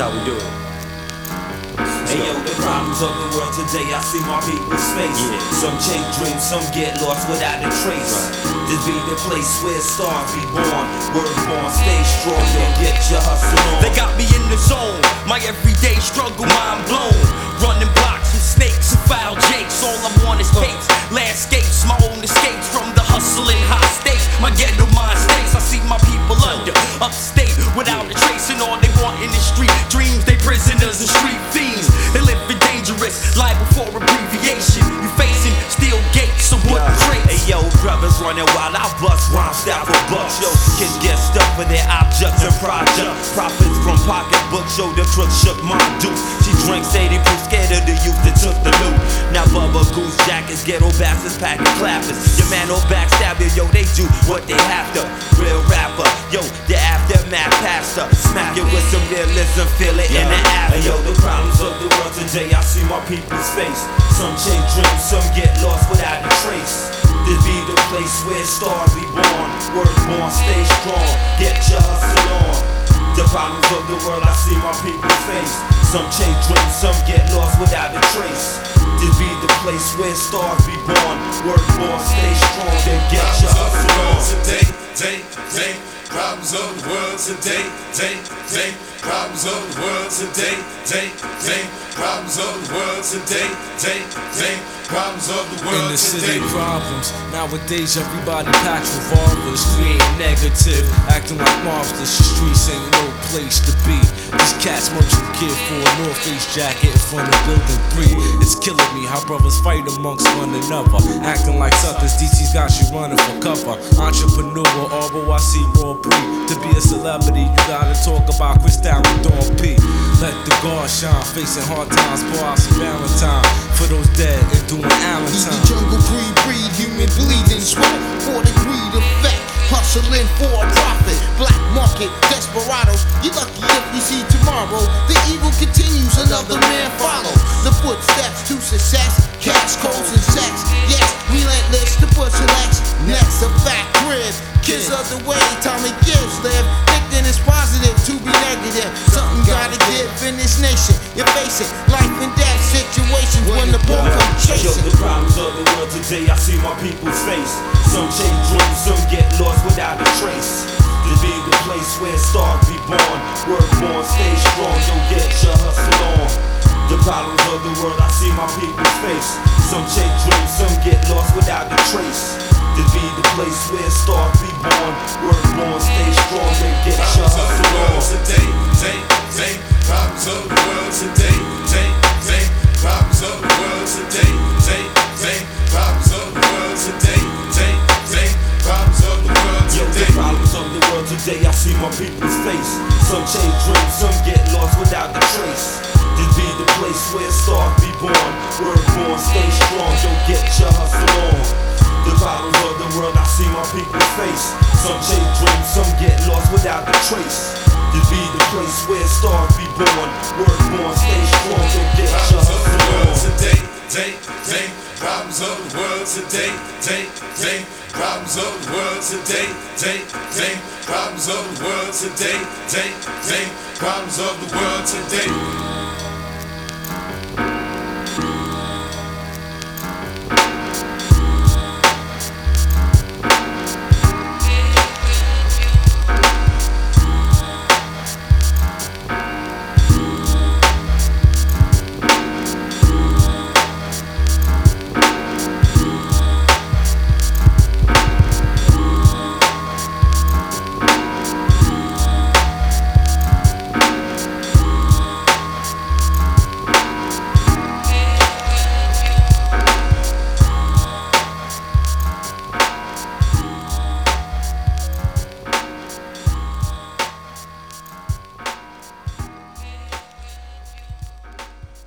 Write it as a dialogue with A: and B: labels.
A: how we do it.
B: Hey yo, the problems of the world today, I see my people's face. Some chase dreams, some get lost without a trace. This be the place where stars be born. Word born, stay strong and get your hustle on.
C: They got me in the zone, my everyday struggle, mind blown. Running blocks with snakes and foul jakes. All I want is cakes, landscapes, my own escapes from the hustle and high stakes. My ghetto mind states, I see my people under, upstate, without a trace. And all they want in the street dreams, they prisoners and street fiends. They living dangerous, liable for abbreviation. You facing steel gates of wood crates.
B: Hey yo, brothers running wild, I bust rhymes style for bucks. Yo, kids get stuck for their objects and projects. Profits from pocketbooks, yo, the crook shook my dude. She drinks 80 proof, scared of the youth that took the loot. Now Bubba Goose jackets, ghetto bastards packing clappers. Your man no backstab you, yo, they do what they have to. Real rapper, yo, the aftermath pastor. Smack it with some realism, feel it in the after. Hey yo, the problems of the world today, I see my people's face. Some chase dreams, some get lost without a trace. This be the place where stars be born. Word born, stay strong, get your hustle on. The problems of the world, I see my people's face. Some chase dreams, some get lost without a trace. This be the place where stars be born. Word born, stay strong, then get your hustle on.
D: Today, problems of the world today, problems of the world today, problems of the world today, problems of the world
E: in the city,
D: today.
E: problems. Nowadays, everybody packs revolvers, creating negative, acting like monsters. The streets ain't no place to be. These cats merchant kid for a North Face jacket in front of building 3. It's killing me how brothers fight amongst one another, acting like suckers. DC's got you running for cover. Entrepreneur, ROIC, raw breed. To be a celebrity, you gotta talk about Cristal and Dawn P. Let the guard shine, facing hard times, pour out some Valentine for those dead and doing Allen time.
F: Jungle breed, human bleeding sweat for the greed effect. Hustling for a profit, black market, desperados. You lucky if we see tomorrow. The evil continues, another man follows. The footsteps to success, cash, codes, and sex. Yes, relentless, the bushel X. Next, a fat crib. Kids of the way, Tommy Gibbs live. Thinking it's positive to be negative. Something gotta give in this nation. You face it, life and death situations when the bull come
B: Yo,
F: chasing.
B: the problems of the world today, I see my people's face. Some chase dreams, some get lost without a trace. This be the place where stars be born. Word born, stay strong, yo, get your hustle on. The problems of the world, I see my people's face. Some chase dreams, some get lost without a trace. This be the place where stars be born. Word born, stay strong, then get your hustle on.
D: Today, problems of the world today, problems of the world today, problems of the world today, problems of the world
B: Yo, the
D: today.
B: problems of the world today, I see my people's face. Some chase dreams, some get lost without a trace. This be the place where stars be born. Word born, stay strong, don't get your hustle on. The problems of the world, I see my people's face. Some chase dreams, some get lost without a trace. This be the place where stars be born. Word born, stay strong, don't get your
D: Problems of the
B: hustle
D: world
B: on.
D: today, problems of the world today, problems of the world today, problems of the world today, problems of the world today.